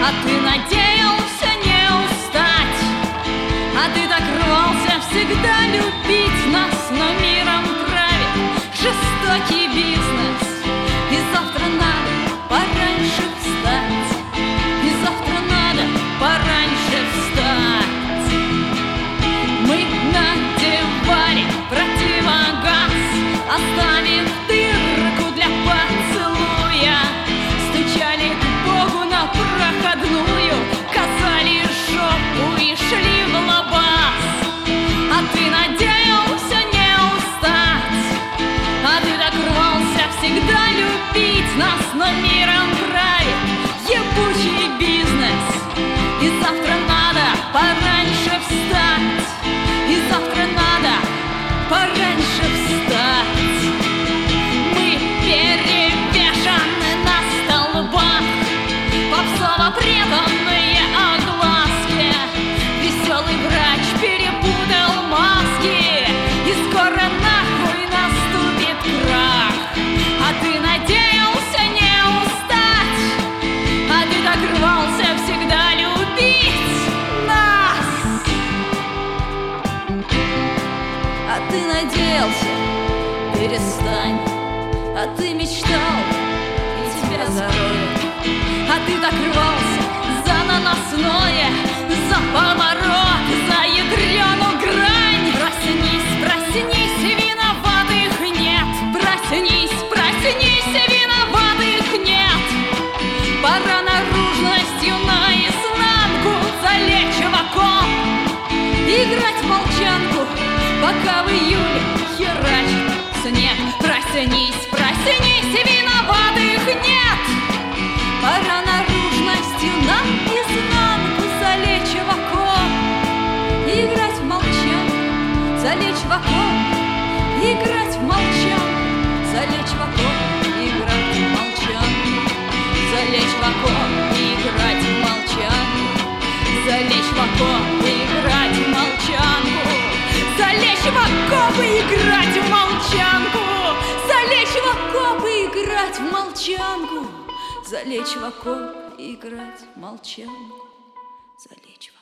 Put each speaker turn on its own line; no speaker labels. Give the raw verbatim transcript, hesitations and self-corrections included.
А ты надеялся не устать, а ты так рвался всегда любить нас, но миром правит жестокий бизнес. И завтра надо пораньше встать, и завтра надо пораньше встать. Мы надевали противогаз, оставив дырку для поцелуя, стучали к Богу на проходную, казали жопу и шли в лабаз. А ты надеялся не устать, а ты так рвался всегда любить нас, но миром правит ебучий бизнес. И завтра надо пораньше встать, и завтра надо пораньше встать. Мы перевешаны на столбах, попсово преданные огласке. Веселый врач перепутал маски, и скоро нахуй наступит крах. А ты надеялся не устать, а ты так рвался всегда любить нас. А ты надеялся, перестань, а ты мечтал, и тебя зароют. А ты так рвался за наносное, за поворот, за ядрену грань. Проснись, проснись, виноватых нет. Проснись, проснись, виноватых нет. Пора наружностью наизнанку залечь в окоп, играть в молчанку, пока в июле херачит снег. Проснись, проснись, виноватых нет. Пора наружностью наизнанку залечь в окоп, играть в молчанку, залечь в окоп, играть в молчанку, залечь в окоп, играть в молчанку, залечь в окоп, играть в молчанку, залечь в окоп, играть в молчанку, залечь в окоп и играть в молчанку, залечь в окоп и играть в молчанку, залечь в окоп и играть в молчанку, залечь в окоп.